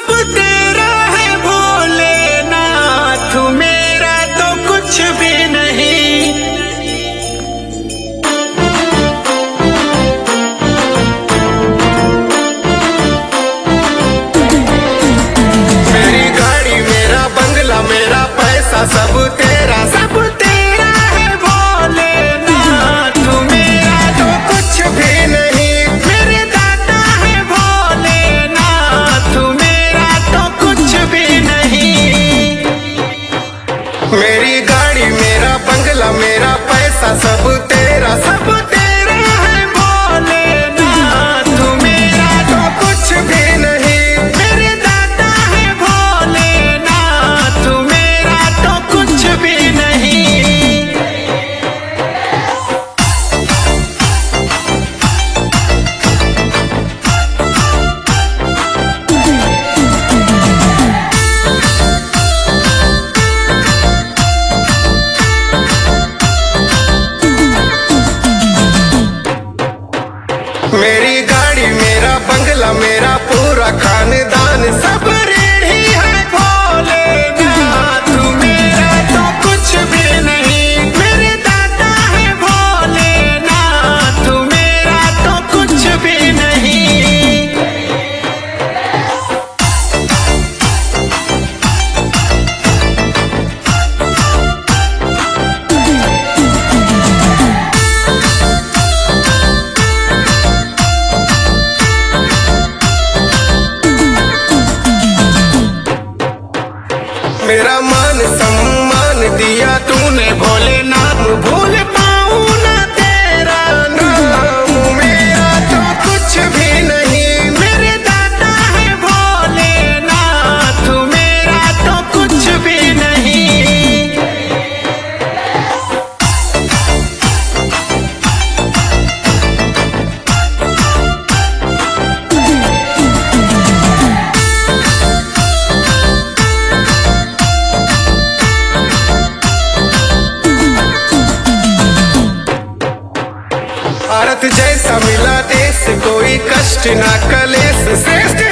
सब तेरा है भोलेनाथ, मेरा तो कुछ भी नहीं। मेरी गाड़ी, मेरा बंगला, मेरा पैसा सब तेरा है भोलेनाथ, मेरा तो कुछ भी नहीं। मेरे दाता है भोलेनाथ, मेरा तो कुछ भी नहीं। मेरी गाड़ी, मेरा बंगला, मेरा पैसा सब तेरा है भोलेनाथ, मेरा तो कुछ भी नहीं। मेरे दाता है भोलेनाथ, मेरा तो कुछ भी नहीं। मेरी गाड़ी, मेरा बंगला, मेरा पूरा खानदान सब ऋणी है भोलेनाथ, मेरा तो कुछ भी नहीं। मेरे दाता है भोलेनाथ, मेरा तो कुछ भी नहीं। मेरा मान सम्मान दिया तूने भोलेनाथ, भूल पाऊं ना तेरा नाम, मेरा तो कुछ भी नहीं। मेरे दाता है भोलेनाथ, मेरा तो कुछ भी नहीं। भारत जैसा मिला देश, कोई कष्ट ना कलेश, श्रेष्ठ